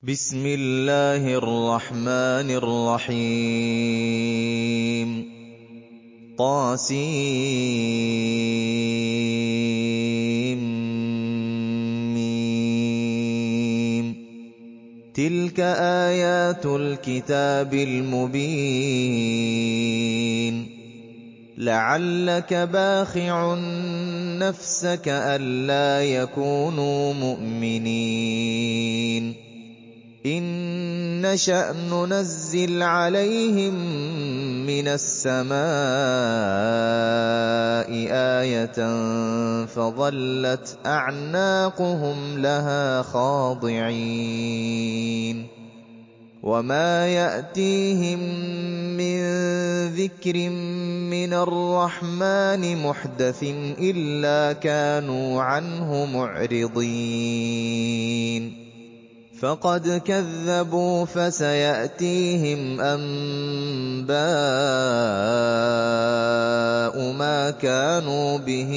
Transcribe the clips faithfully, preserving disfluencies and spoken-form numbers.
بسم الله الرحمن الرحيم طاسيم تلك آيات الكتاب المبين لعلك باخع نفسك ألا يكونوا مؤمنين إن نشأ ننزل عليهم من السماء آية فظلت أعناقهم لها خاضعين وما يأتيهم من ذكر من الرحمن محدث إلا كانوا عنه معرضين فقد كذبوا فسيأتيهم أنباء ما كانوا به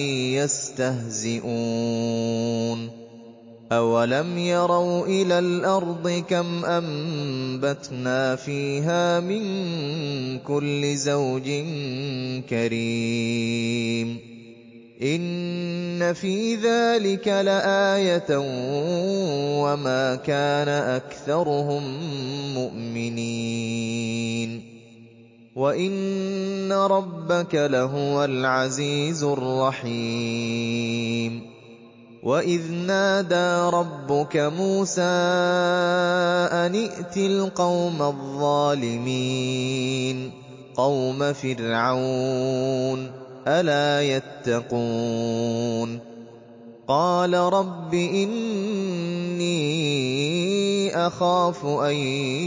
يستهزئون أولم يروا إلى الأرض كم أنبتنا فيها من كل زوج كريم إن في ذلك لآية وما كان أكثرهم مؤمنين وإن ربك لهو العزيز الرحيم وإذ نادى ربك موسى أن ائت القوم الظالمين قوم فرعون ألا يتقون قال رب إني أخاف أن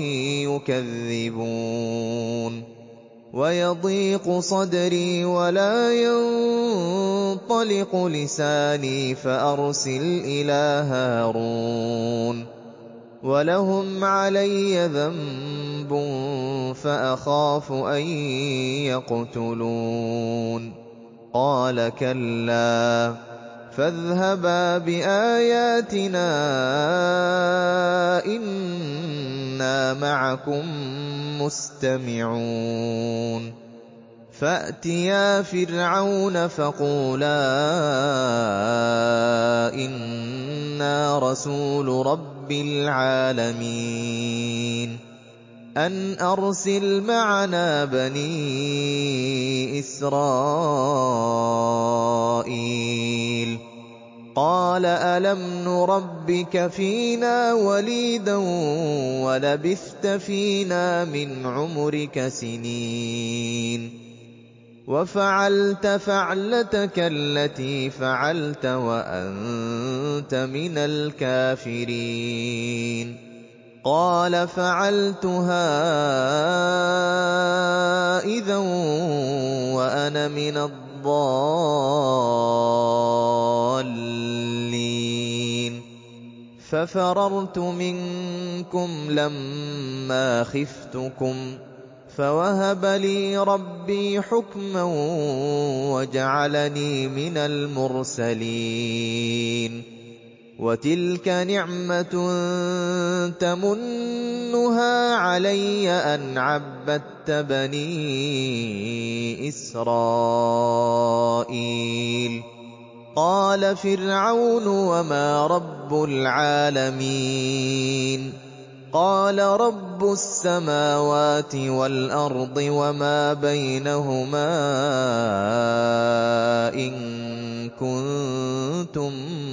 يكذبون ويضيق صدري ولا ينطلق لساني فأرسل إلى هارون ولهم علي ذنب فأخاف أن يقتلون قال كلا فاذهبا بآياتنا إنا معكم مستمعون فأتيا فرعون فقولا إنا رسول رب العالمين أن أرسل معنا بني إسرائيل قال ألم نربك فينا وليدا ولبثت فينا من عمرك سنين وفعلت فعلتك التي فعلت وأنت من الكافرين قال فعلتها إذا وأنا من الضالين ففررت منكم لما خفتكم فوهب لي ربي حكما وجعلني من المرسلين وتلك نعمة تمنها علي أن عبدت بني إسرائيل قال فرعون وما رب العالمين قال رب السماوات والأرض وما بينهما إن كنتم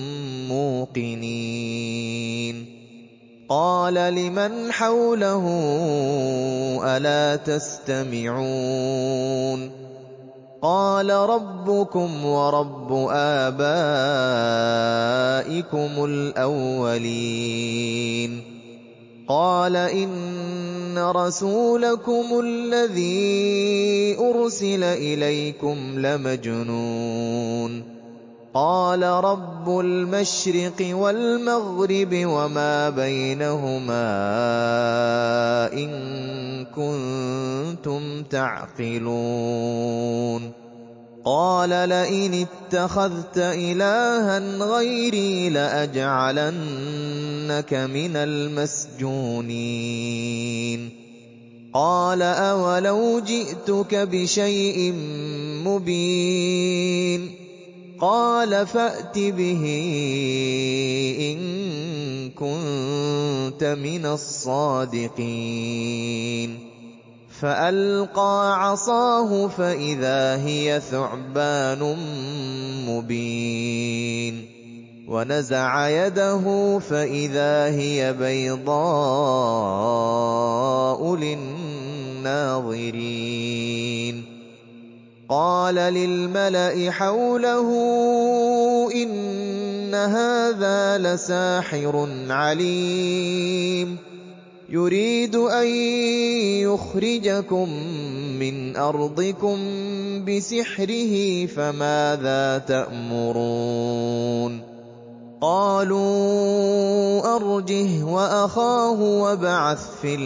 موقنين قال لمن حوله ألا تستمعون قال ربكم ورب آبائكم الأولين قال إن رسولكم الذي أرسل إليكم لمجنون قال رب المشرق والمغرب وما بينهما إن كنتم تعقلون قَالَ لَئِنِ اتَّخَذْتَ إِلَٰهًا غَيْرِي لَأَجْعَلَنَّكَ مِنَ الْمَسْجُونِينَ قَالَ أَوَلَوْ جِئْتُكَ بِشَيْءٍ مُّبِينٍ قَالَ فَأْتِ بِهِ إِن كُنتَ مِنَ الصَّادِقِينَ فَأَلْقَىٰ عَصَاهُ فَإِذَا هِيَ ثُعْبَانٌ مُّبِينٌ وَنَزَعَ يَدَهُ فَإِذَا هِيَ بَيْضَاءُ لِلنَّاظِرِينَ قَالَ لِلْمَلَإِ حَوْلَهُ إِنَّ هَٰذَا لَسَاحِرٌ عَلِيمٌ يُرِيدُ أَن يُخْرِجَكُم مِّنْ أَرْضِكُم بِسِحْرِهِ فَمَاذَا تَأْمُرُونَ قَالُوا أَرْجِهْ وَأَخَاهُ وَابْعَثْ فِي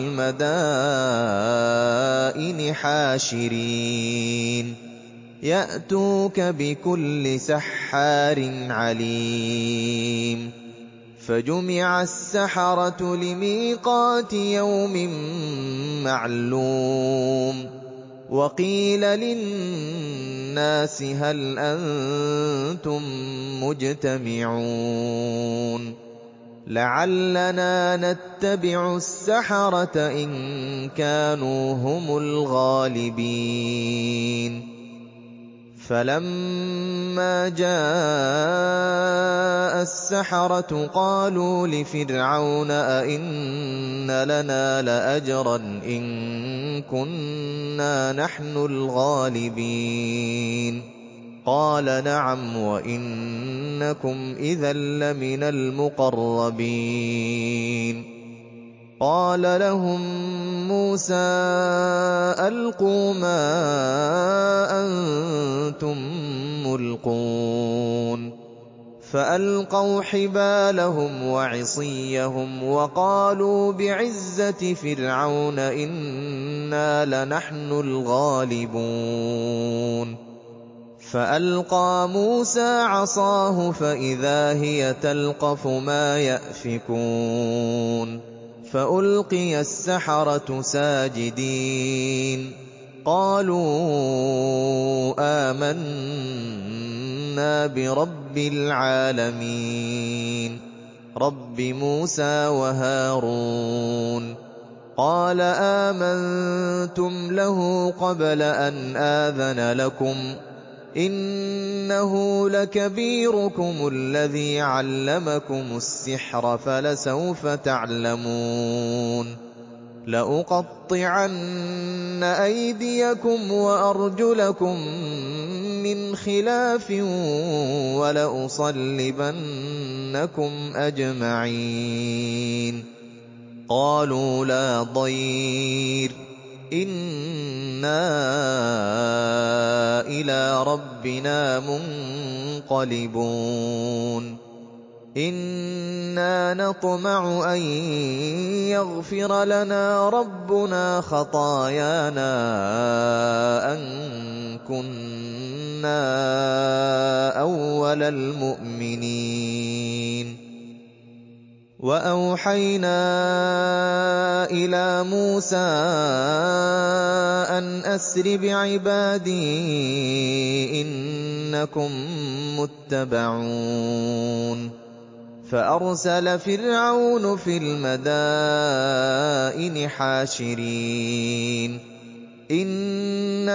الْمَدَائِنِ حَاشِرِينَ يَأْتُوكَ بِكُلِّ سَحَّارٍ عَلِيمٍ فَجُمِعَ السَّحَرَةُ لِمِيقَاتِ يَوْمٍ مَّعْلُومٍ وَقِيلَ لِلنَّاسِ هَلْ أَنتُم مُّجْتَمِعُونَ لَعَلَّنَا نَتَّبِعُ السَّحَرَةَ إِن كَانُوا هُمُ الْغَالِبِينَ فَلَمَّا جَاءَ السَّحَرَةُ قَالُوا لِفِرْعَوْنَ أَئِنَّ لَنَا لَأَجْرًا إِن كُنَّا نَحْنُ الْغَالِبِينَ قَالَ نَعَمْ وَإِنَّكُمْ إِذًا لَّمِنَ الْمُقَرَّبِينَ قَالَ لَهُم مُّوسَىٰ أَلْقُوا مَا أَنتُم مُّلْقُونَ فَأَلْقَوْا حِبَالَهُمْ وَعِصِيَّهُمْ وَقَالُوا بِعِزَّةِ فِرْعَوْنَ إِنَّا لَنَحْنُ الْغَالِبُونَ فَأَلْقَىٰ مُوسَىٰ عَصَاهُ فَإِذَا هِيَ تَلْقَفُ مَا يَأْفِكُونَ فَأُلْقِيَ السَّحَرَةُ سَاجِدِينَ قَالُوا آمَنَّا بِرَبِّ الْعَالَمِينَ رَبِّ مُوسَىٰ وَهَارُونَ قَالَ آمَنتُمْ لَهُ قَبْلَ أَنْ آذَنَ لَكُمْ إِنَّهُ لَكَبِيرُكُمُ الَّذِي عَلَّمَكُمُ السِّحْرَ فَلَسَوْفَ تَعْلَمُونَ لَأُقَطِّعَنَّ أَيْدِيَكُمْ وَأَرْجُلَكُم مِّنْ خِلَافٍ وَلَأُصَلِّبَنَّكُمْ أَجْمَعِينَ قَالُوا لَا ضَيْرَ إِنَّا إِلَىٰ رَبِّنَا مُنقَلِبُونَ إِنَّا نَطْمَعُ أَن يَغْفِرَ لَنَا رَبُّنَا خَطَايَانَا أَن كُنَّا أَوَّلَ الْمُؤْمِنِينَ وَأَوْحَيْنَا إِلَىٰ مُوسَىٰ أَنْ أَسْرِ بِعِبَادِي إِنَّكُم مُّتَّبَعُونَ فَأَرْسَلَ فِرْعَوْنُ فِي الْمَدَائِنِ حَاشِرِينَ إِنَّ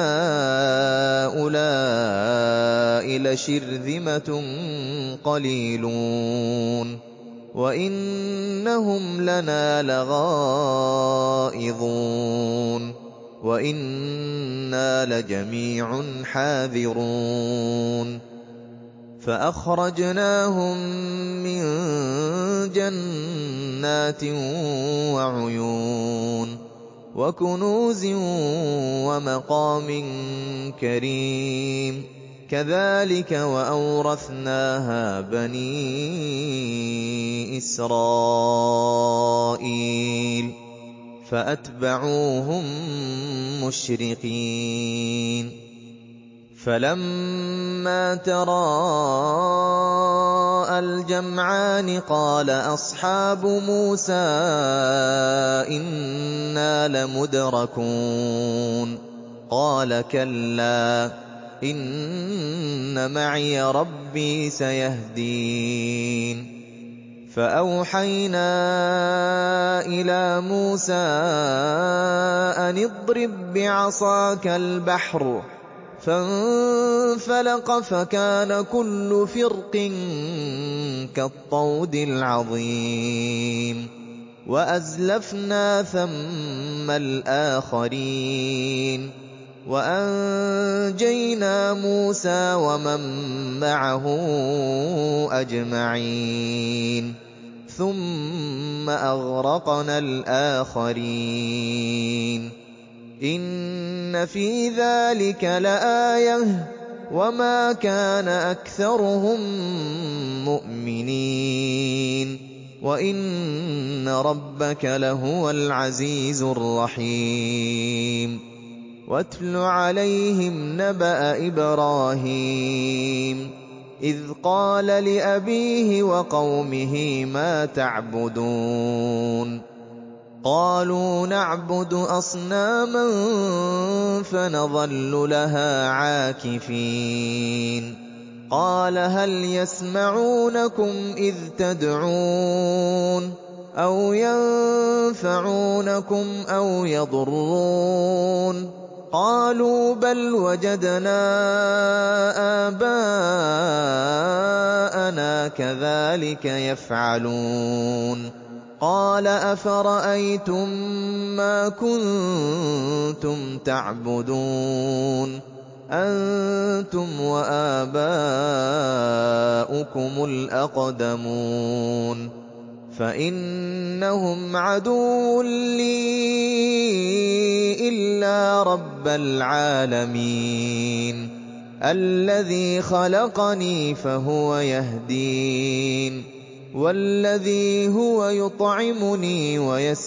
هَٰؤُلَاءِ لَشِرْذِمَةٌ قَلِيلُونَ وَإِنَّهُمْ لَنَا لَغَائِظُونَ وَإِنَّا لَجَمِيعٌ حَاذِرُونَ فَأَخْرَجْنَاهُم مِّن جَنَّاتٍ وَعُيُونٍ وَكُنُوزٍ وَمَقَامٍ كَرِيمٍ كَذَٰلِكَ وَأَوْرَثْنَاهَا بَنِي إِسْرَائِيلَ فَأَتْبَعُوهُم مُّشْرِقِينَ فَلَمَّا تَرَاءَى الْجَمْعَانِ قَالَ أَصْحَابُ مُوسَىٰ إِنَّا لَمُدْرَكُونَ قَالَ كَلَّا إِنَّ مَعِيَ رَبِّي سَيَهْدِينِ فَأَوْحَيْنَا إِلَىٰ مُوسَىٰ أَنِ اضْرِب بِّعَصَاكَ الْبَحْرَ فَانفَلَقَ فَكَانَ كُلُّ فِرْقٍ كَالطَّوْدِ الْعَظِيمِ وَأَزْلَفْنَا ثَمَّ الْآخَرِينَ وَأَنجَيْنَا مُوسَىٰ وَمَن مَّعَهُ أَجْمَعِينَ ثُمَّ أَغْرَقْنَا الْآخَرِينَ إِنَّ فِي ذَٰلِكَ لَآيَةً وَمَا كَانَ أَكْثَرُهُم مُّؤْمِنِينَ وَإِنَّ رَبَّكَ لَهُوَ الْعَزِيزُ الرَّحِيمُ وَاتْلُ عَلَيْهِمْ نَبَأَ إِبْرَاهِيمَ إِذْ قَالَ لِأَبِيهِ وَقَوْمِهِ مَا تَعْبُدُونَ قَالُوا نَعْبُدُ أَصْنَامًا فَنَظَلُّ لَهَا عَاكِفِينَ قَالَ هَلْ يَسْمَعُونَكُمْ إِذْ تَدْعُونَ أَوْ يَنفَعُونَكُمْ أَوْ يَضُرُّونَ قَالُوا بَلْ وَجَدْنَا آبَاءَنَا كَذَٰلِكَ يَفْعَلُونَ قَالَ أَفَرَأَيْتُم مَّا كُنتُمْ تَعْبُدُونَ أَنتُمْ وَآبَاؤُكُمُ الْأَقْدَمُونَ فَإِنَّهُمْ عَدُوٌّ لِّي إِلَّا رَبَّ الْعَالَمِينَ الَّذِي خَلَقَنِي فَهُوَ يَهْدِينِ وَالَّذِي هُوَ يُطْعِمُنِي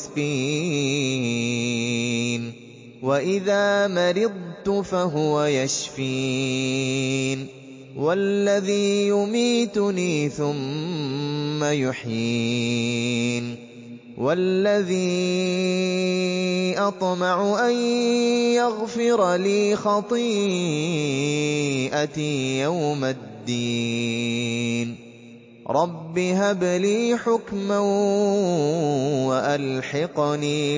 وَيَسْقِينِ وَإِذَا مَرِضْتُ فَهُوَ يَشْفِينِ وَالَّذِي يُمِيتُنِي ثُمَّ يُحْيِينِ وَالَّذِي أَطْمَعُ أَن يَغْفِرَ لِي خَطِيئَتِي يَوْمَ الدِّينِ رَبِّ هَبْ لِي حُكْمًا وَأَلْحِقْنِي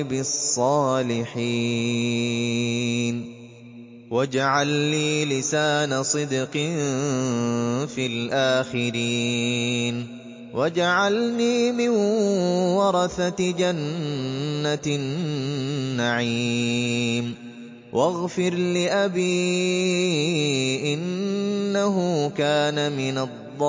بِالصَّالِحِينَ وَاجْعَل لِّي لِسَانَ صِدْقٍ فِي الْآخِرِينَ وَاجْعَلْنِي مِن وَرَثَةِ جَنَّةِ النَّعِيمِ وَاغْفِرْ لِأَبِي إِنَّهُ كَانَ مِنَ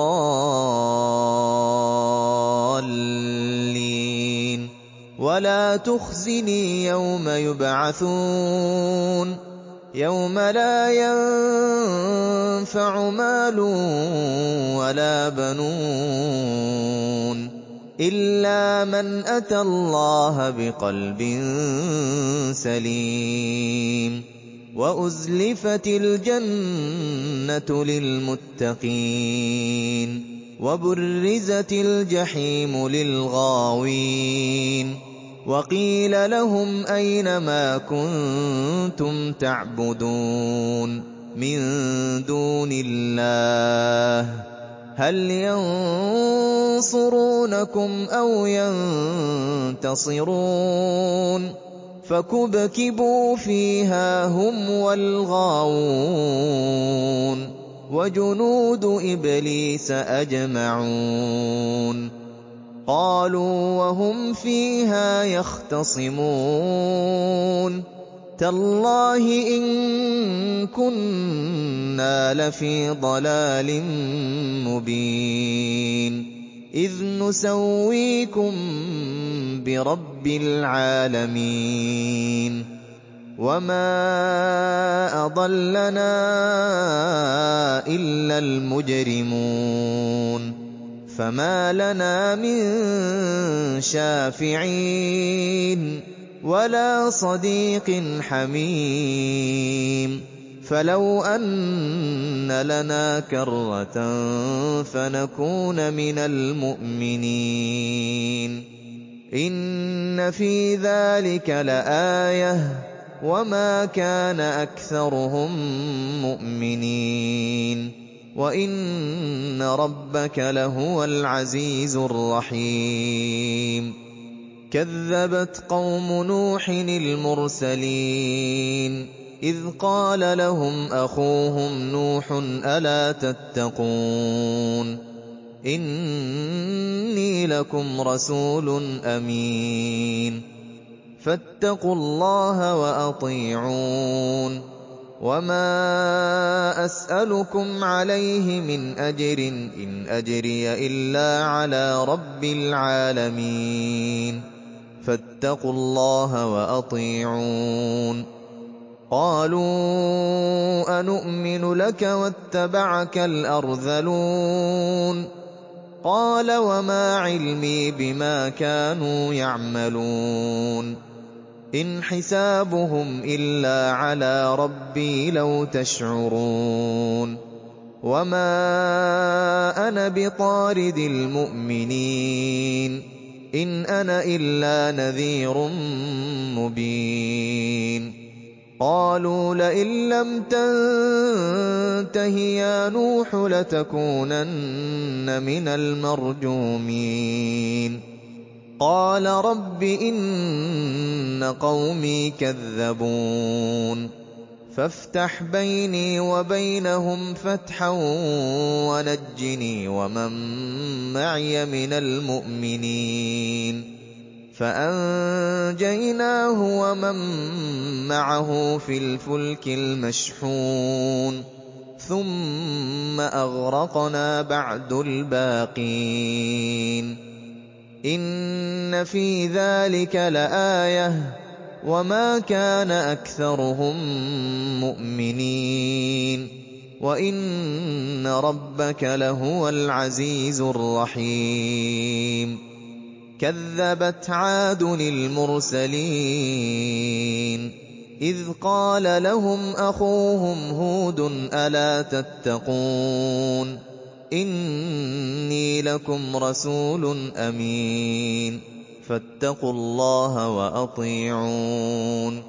الضَّالِّينَ وَلَا تُخْزِنِي يَوْمَ يُبْعَثُونَ يَوْمَ لَا يَنفَعُ مَالٌ وَلَا بَنُونَ إِلَّا مَنْ أَتَى اللَّهَ بِقَلْبٍ سَلِيمٍ وَأُزْلِفَتِ الْجَنَّةُ لِلْمُتَّقِينَ وَبُرِّزَتِ الْجَحِيمُ لِلْغَاوِينَ وَقِيلَ لَهُمْ أَيْنَ مَا كُنتُمْ تَعْبُدُونَ مِن دُونِ اللَّهِ هَلْ يَنصُرُونَكُمْ أَوْ يَنتَصِرُونَ فَكُبْكِبُوا فِيهَا هُمْ وَالْغَاوُونَ وَجُنُودُ إِبْلِيسَ أَجْمَعُونَ قَالُوا وَهُمْ فِيهَا يَخْتَصِمُونَ تَاللَّهِ إِن كُنَّا لَفِي ضَلَالٍ مُّبِينٍ إِذْ نُسَوِّيكُم بِرَبِّ الْعَالَمِينَ وَمَا أَضَلَّنَا إِلَّا الْمُجْرِمُونَ فَمَا لَنَا مِن شَافِعِينَ وَلَا صَدِيقٍ حَمِيمٍ فَلَوْ أَنَّ لَنَا كَرَّةً فَنَكُونَ مِنَ الْمُؤْمِنِينَ إِنَّ فِي ذَٰلِكَ لَآيَةً وَمَا كَانَ أَكْثَرُهُم مُّؤْمِنِينَ وَإِنَّ رَبَّكَ لَهُوَ الْعَزِيزُ الرَّحِيمُ كَذَّبَتْ قَوْمُ نُوحٍ الْمُرْسَلِينَ إِذْ قَالَ لَهُمْ أَخُوهُمْ نُوحٌ أَلَا تَتَّقُونَ إِنِّي لَكُمْ رَسُولٌ أَمِينٌ فَاتَّقُوا اللَّهَ وَأَطِيعُونِ وَمَا أَسْأَلُكُمْ عَلَيْهِ مِنْ أَجْرٍ إِنْ أَجْرِيَ إِلَّا عَلَىٰ رَبِّ الْعَالَمِينَ فَاتَّقُوا اللَّهَ وَأَطِيعُونِ قَالُوا أَنُؤْمِنُ لَكَ وَاتَّبَعَكَ الْأَرْذَلُونَ قَالَ وَمَا عِلْمِي بِمَا كَانُوا يَعْمَلُونَ إِنْ حِسَابُهُمْ إِلَّا عَلَىٰ رَبِّي لَوْ تَشْعُرُونَ وَمَا أَنَا بِطَارِدِ الْمُؤْمِنِينَ إِنْ أَنَا إِلَّا نَذِيرٌ مُّبِينٌ قَالُوا لَئِن لَّمْ تَنتَهِ يَا نُوحُ لَتَكُونَنَّ مِنَ الْمَرْجُومِينَ قَالَ رَبِّ إِنَّ قَوْمِي كَذَّبُونِ فَافْتَحْ بَيْنِي وَبَيْنَهُمْ فَتْحًا وَنَجِّنِي وَمَن مَّعِيَ مِنَ الْمُؤْمِنِينَ فَأَنجَيْنَاهُ وَمَن مَّعَهُ فِي الْفُلْكِ الْمَشْحُونِ ثُمَّ أَغْرَقْنَا بَعْدُ الْبَاقِينَ إِنَّ فِي ذَٰلِكَ لَآيَةً وَمَا كَانَ أَكْثَرُهُم مُّؤْمِنِينَ وَإِنَّ رَبَّكَ لَهُوَ الْعَزِيزُ الرَّحِيمُ كَذَّبَتْ عَادٌ الْمُرْسَلِينَ إِذْ قَالَ لَهُمْ أَخُوهُمْ هُودٌ أَلَا تَتَّقُونَ إِنِّي لَكُمْ رَسُولٌ أَمِينٌ فَاتَّقُوا اللَّهَ وَأَطِيعُونِ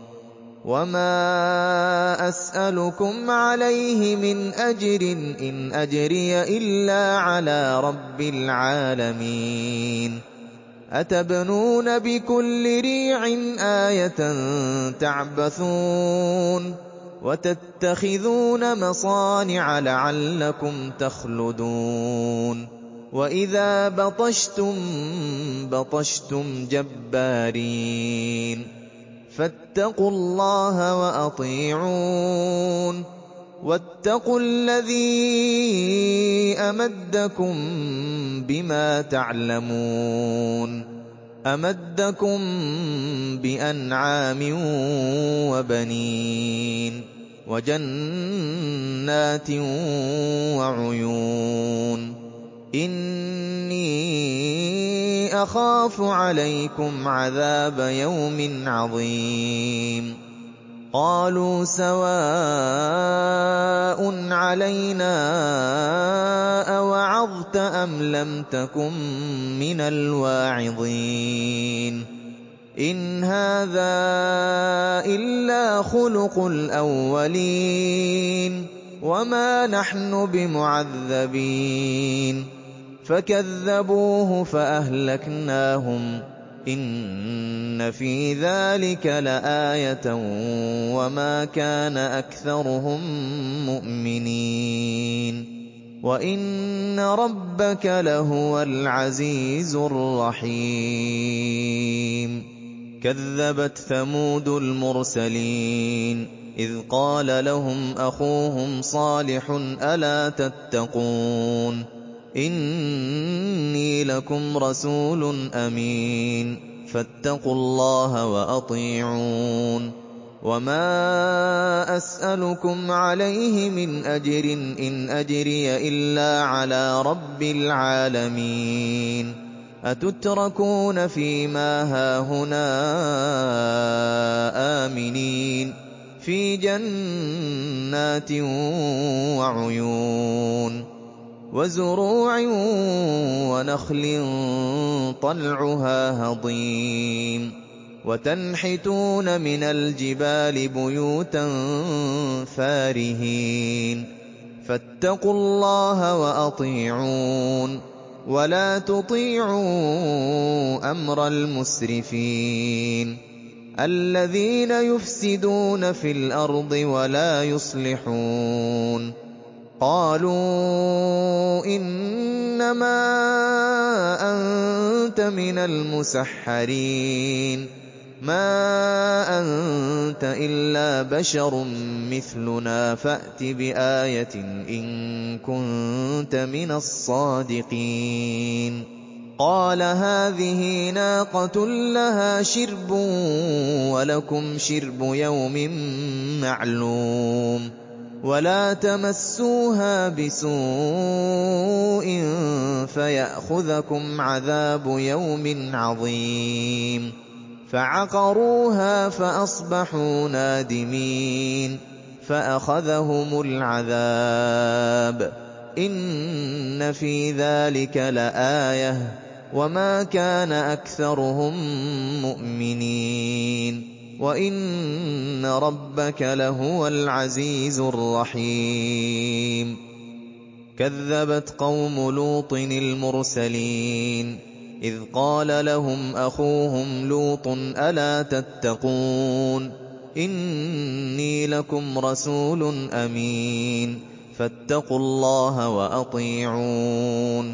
وَمَا أَسْأَلُكُمْ عَلَيْهِ مِنْ أَجْرٍ إِنْ أَجْرِيَ إِلَّا عَلَىٰ رَبِّ الْعَالَمِينَ أَتَبْنُونَ بِكُلِّ رِيعٍ آيَةً تَعْبَثُونَ وَتَتَّخِذُونَ مَصَانِعَ لَعَلَّكُمْ تَخْلُدُونَ وَإِذَا بَطَشْتُم بَطَشْتُمْ جَبَّارِينَ فَاتَّقُوا اللَّهَ وَأَطِيعُونِ وَاتَّقُوا الَّذِي أَمَدَّكُم بِمَا تَعْلَمُونَ أَمَدَّكُم بِأَنْعَامٍ وَبَنِينَ وَجَنَّاتٍ وَعُيُونٍ إِنِّي أَخَافُ عَلَيْكُمْ عَذَابَ يَوْمٍ عَظِيمٍ قَالُوا سَوَاءٌ عَلَيْنَا أَوَعَظْتَ أَمْ لَمْ تَكُن مِّنَ الْوَاعِظِينَ إِنْ هَٰذَا إِلَّا خُلُقُ الْأَوَّلِينَ وَمَا نَحْنُ بِمُعَذَّبِينَ فَكَذَّبُوهُ فَأَهْلَكْنَاهُمْ إِنَّ فِي ذَٰلِكَ لَآيَةً وَمَا كَانَ أَكْثَرُهُم مُّؤْمِنِينَ وَإِنَّ رَبَّكَ لَهُوَ الْعَزِيزُ الرَّحِيمُ كَذَّبَتْ ثَمُودُ الْمُرْسَلِينَ إِذْ قَالَ لَهُمْ أَخُوهُمْ صَالِحٌ أَلَا تَتَّقُونَ إِنِّي لَكُمْ رَسُولٌ أَمِينٌ فَاتَّقُوا اللَّهَ وَأَطِيعُونِ وَمَا أَسْأَلُكُمْ عَلَيْهِ مِنْ أَجْرٍ إِنْ أَجْرِيَ إِلَّا عَلَىٰ رَبِّ الْعَالَمِينَ أَتُتْرَكُونَ فِي مَا هَاهُنَا آمِنِينَ فِي جَنَّاتٍ وَعُيُونٍ وَزُرُوعٍ وَنَخْلٍ طَلْعُهَا هَضِيمٌ وَتَنْحِتُونَ مِنَ الْجِبَالِ بُيُوتًا فَارِهِينَ فَاتَّقُوا اللَّهَ وَأَطِيعُونِ وَلَا تُطِيعُوا أَمْرَ الْمُسْرِفِينَ الَّذِينَ يُفْسِدُونَ فِي الْأَرْضِ وَلَا يُصْلِحُونَ قَالُوا إِنَّمَا أَنتَ مِنَ الْمُسَحَّرِينَ مَا أَنتَ إِلَّا بَشَرٌ مِّثْلُنَا فَأْتِ بِآيَةٍ إِن كُنتَ مِنَ الصَّادِقِينَ قَالَ هَٰذِهِ نَاقَةٌ لَّهَا شِرْبٌ وَلَكُمْ شِرْبُ يَوْمٍ مَّعْلُومٍ وَلَا تَمَسُّوهَا بِسُوءٍ فَيَأْخُذَكُمْ عَذَابُ يَوْمٍ عَظِيمٍ فَعَقَرُوهَا فَأَصْبَحُوا نَادِمِينَ فَأَخَذَهُمُ الْعَذَابُ إِنَّ فِي ذَٰلِكَ لَآيَةً وَمَا كَانَ أَكْثَرُهُم مُّؤْمِنِينَ وَإِنَّ رَبَّكَ لَهُوَ الْعَزِيزُ الرَّحِيمُ كَذَّبَتْ قَوْمُ لُوطٍ الْمُرْسَلِينَ إِذْ قَالَ لَهُمْ أَخُوهُمْ لُوطٌ أَلَا تَتَّقُونَ إِنِّي لَكُمْ رَسُولٌ أَمِينٌ فَاتَّقُوا اللَّهَ وَأَطِيعُونِ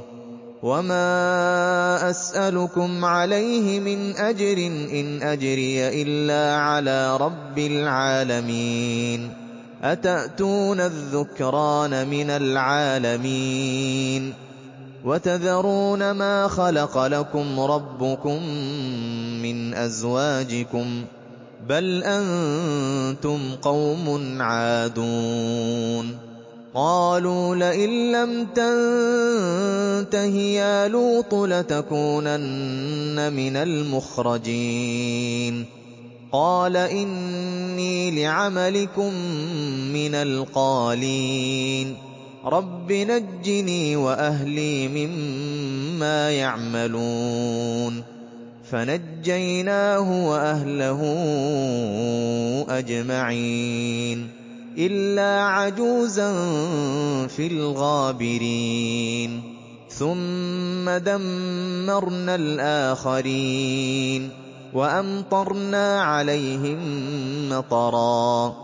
وَمَا أَسْأَلُكُمْ عَلَيْهِ مِنْ أَجْرٍ إِنْ أَجْرِيَ إِلَّا عَلَىٰ رَبِّ الْعَالَمِينَ أَتَأْتُونَ الذُّكْرَانَ مِنَ الْعَالَمِينَ وَتَذَرُونَ مَا خَلَقَ لَكُمْ رَبُّكُم مِّنْ أَزْوَاجِكُم بَلْ أَنتُمْ قَوْمٌ عَادُونَ قَالُوا لَئِن لَّمْ تَنتَهِ يَا لُوطُ لَتَكُونَنَّ مِنَ الْمُخْرَجِينَ قَالَ إِنِّي لِعَمَلِكُم مِّنَ الْقَالِينَ رَبِّ نَجِّنِي وَأَهْلِي مِمَّا يَعْمَلُونَ فَنَجَّيْنَاهُ وَأَهْلَهُ أَجْمَعِينَ إِلَّا عَجُوزًا فِي الْغَابِرِينَ ثُمَّ دَمَّرْنَا الْآخَرِينَ وَأَمْطَرْنَا عَلَيْهِم مَّطَرًا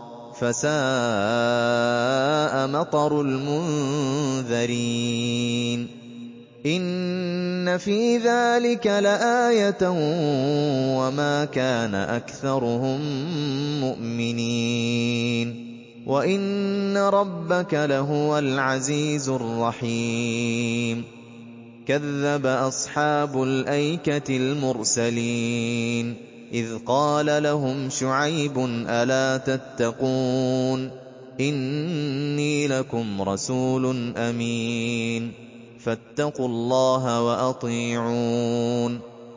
فَسَاءَ مَطَرُ الْمُنذَرِينَ إِنَّ فِي ذَٰلِكَ لَآيَةً وَمَا كَانَ أَكْثَرُهُم مُّؤْمِنِينَ وَإِنَّ رَبَّكَ لَهُوَ الْعَزِيزُ الرَّحِيمُ كَذَّبَ أَصْحَابُ الْأَيْكَةِ الْمُرْسَلِينَ إِذْ قَالَ لَهُمْ شُعَيْبٌ أَلَا تَتَّقُونَ إِنِّي لَكُمْ رَسُولٌ أَمِينٌ فَاتَّقُوا اللَّهَ وَأَطِيعُونِ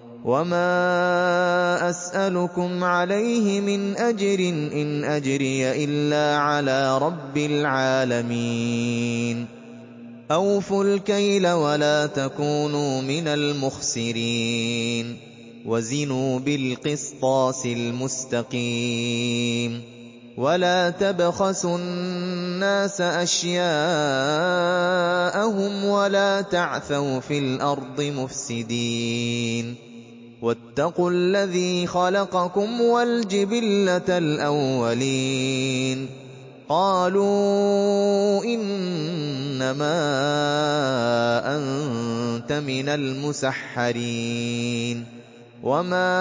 وَمَا أَسْأَلُكُمْ عَلَيْهِ مِنْ أَجْرٍ إِنْ أَجْرِيَ إِلَّا عَلَىٰ رَبِّ الْعَالَمِينَ أَوْفُوا الْكَيْلَ وَلَا تَكُونُوا مِنَ الْمُخْسِرِينَ وَزِنُوا بِالْقِسْطَاسِ الْمُسْتَقِيمِ وَلَا تَبْخَسُوا النَّاسَ أَشْيَاءَهُمْ وَلَا تَعْثَوْا فِي الْأَرْضِ مُفْسِدِينَ وَاتَّقُوا الَّذِي خَلَقَكُمْ وَالْجِبِلَّةَ الْأَوَّلِينَ قَالُوا إِنَّمَا أَنتَ مِنَ الْمُسَحَّرِينَ وَمَا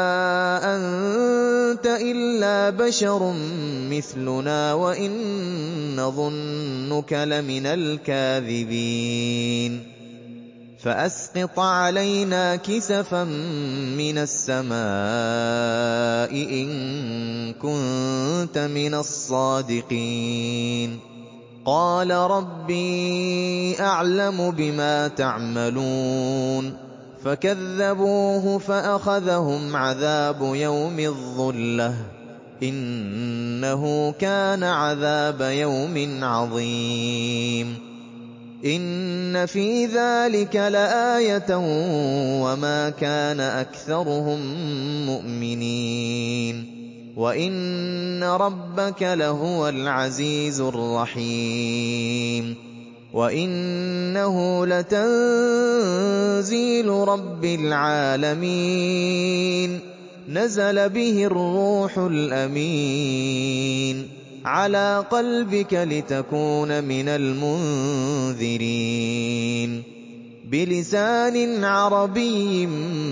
أَنتَ إِلَّا بَشَرٌ مِّثْلُنَا وَإِن نَّظُنُّكَ لَمِنَ الْكَاذِبِينَ فَأَسْقِطْ عَلَيْنَا كِسَفًا مِّنَ السَّمَاءِ إِن كُنتَ مِنَ الصَّادِقِينَ قَالَ رَبِّي أَعْلَمُ بِمَا تَعْمَلُونَ فَكَذَّبُوهُ فَأَخَذَهُمْ عَذَابُ يَوْمِ الظُّلَّةِ إِنَّهُ كَانَ عَذَابَ يَوْمٍ عَظِيمٍ إِنَّ فِي ذَٰلِكَ لَآيَةً وَمَا كَانَ أَكْثَرُهُم مُّؤْمِنِينَ وَإِنَّ رَبَّكَ لَهُوَ الْعَزِيزُ الرَّحِيمُ وَإِنَّهُ لَتَنزِيلُ رَبِّ الْعَالَمِينَ نَزَلَ بِهِ الرُّوحُ الْأَمِينُ عَلَىٰ قَلْبِكَ لِتَكُونَ مِنَ الْمُنذِرِينَ بِلِسَانٍ عَرَبِيٍّ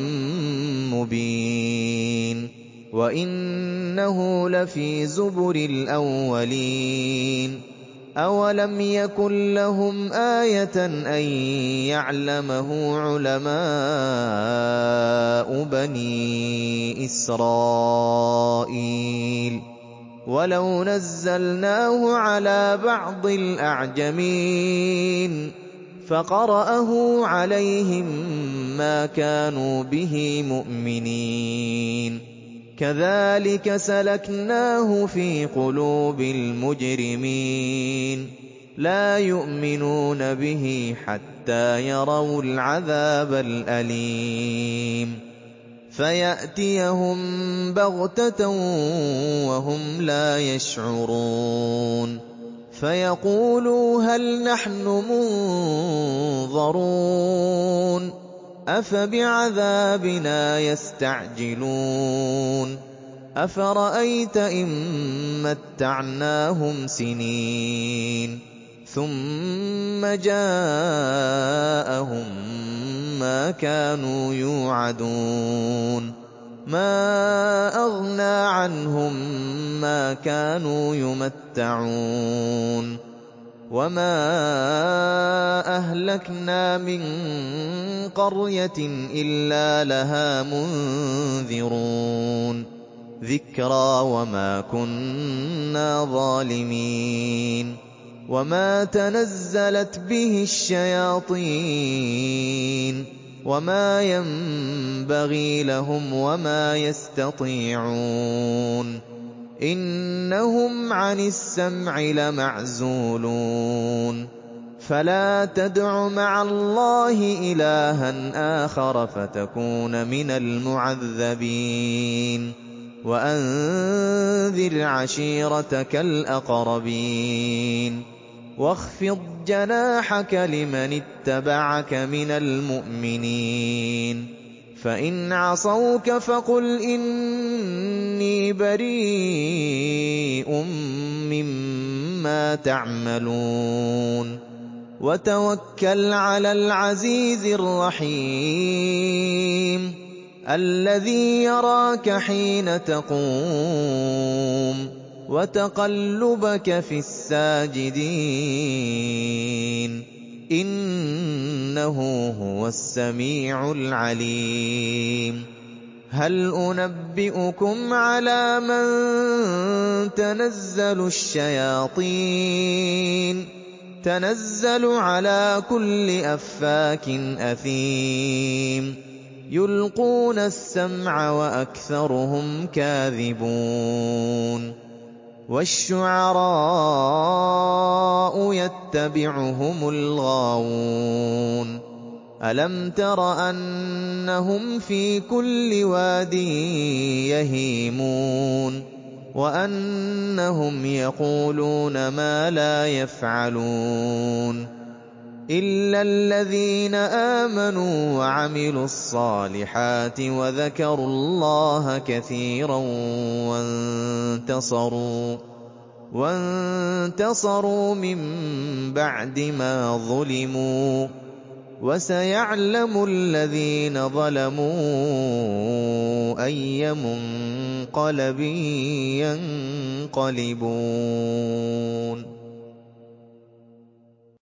مُّبِينٍ وَإِنَّهُ لَفِي زُبُرِ الْأَوَّلِينَ أَوَلَمْ يَكُن لَّهُمْ آيَةً أَن يَعْلَمَهُ عُلَمَاءُ بَنِي إِسْرَائِيلَ وَلَوْ نَزَّلْنَاهُ عَلَىٰ بَعْضِ الْأَعْجَمِينَ فَقَرَأَهُ عَلَيْهِم مَّا كَانُوا بِهِ مُؤْمِنِينَ كَذَٰلِكَ سَلَكْنَاهُ فِي قُلُوبِ الْمُجْرِمِينَ لَا يُؤْمِنُونَ بِهِ حَتَّىٰ يَرَوُا الْعَذَابَ الْأَلِيمَ فَيَأْتِيَهُم بَغْتَةً وَهُمْ لَا يَشْعُرُونَ فَيَقُولُوا هَلْ نَحْنُ مُنظَرُونَ أَفَبِعَذَابِنَا يَسْتَعْجِلُونَ أَفَرَأَيْتَ إِن مَّتَّعْنَاهُمْ سِنِينَ ثُمَّ جَاءَهُم مَّا كَانُوا يُوعَدُونَ مَا أَغْنَىٰ عَنْهُم مَّا كَانُوا يُمَتَّعُونَ وَمَا أَهْلَكْنَا مِن قَرْيَةٍ إِلَّا لَهَا مُنذِرُونَ ذِكْرَىٰ وَمَا كُنَّا ظَالِمِينَ وَمَا تَنَزَّلَتْ بِهِ الشَّيَاطِينُ وَمَا يَنبَغِي لَهُمْ وَمَا يَسْتَطِيعُونَ إِنَّهُمْ عَنِ السَّمْعِ لَمَعْزُولُونَ فَلَا تَدْعُ مَعَ اللَّهِ إِلَٰهًا آخَرَ فَتَكُونَ مِنَ الْمُعَذَّبِينَ وَأَنذِرْ عَشِيرَتَكَ الْأَقْرَبِينَ وَاخْفِضْ جَنَاحَكَ لِمَنِ اتَّبَعَكَ مِنَ الْمُؤْمِنِينَ فَإِنْ عَصَوْكَ فَقُلْ إِنِّي بَرِيءٌ مِّمَّا تَعْمَلُونَ وَتَوَكَّلْ عَلَى الْعَزِيزِ الرَّحِيمِ الَّذِي يَرَاكَ حِينَ تَقُومُ وَتَقَلُّبَكَ فِي السَّاجِدِينَ إِنَّهُ هُوَ السَّمِيعُ الْعَلِيمُ هَلْ أُنَبِّئُكُمْ عَلَىٰ مَن تَنَزَّلُ الشَّيَاطِينُ تَنَزَّلُ عَلَىٰ كُلِّ أَفَّاكٍ أَثِيمٍ يُلْقُونَ السَّمْعَ وَأَكْثَرُهُمْ كَاذِبُونَ وَالشُّعَرَاءُ يَتَّبِعُهُمُ الْغَاوُونَ أَلَمْ تَرَ أَنَّهُمْ فِي كُلِّ وَادٍ يَهِيمُونَ وَأَنَّهُمْ يَقُولُونَ مَا لَا يَفْعَلُونَ إِلَّا الَّذِينَ آمَنُوا وَعَمِلُوا الصَّالِحَاتِ وَذَكَرُوا اللَّهَ كَثِيرًا وَانتَصَرُوا وَانتَصَرُوا مِن بَعْدِ مَا ظُلِمُوا وَسَيَعْلَمُ الَّذِينَ ظَلَمُوا أَيَّ مُنقَلَبٍ يَنقَلِبُونَ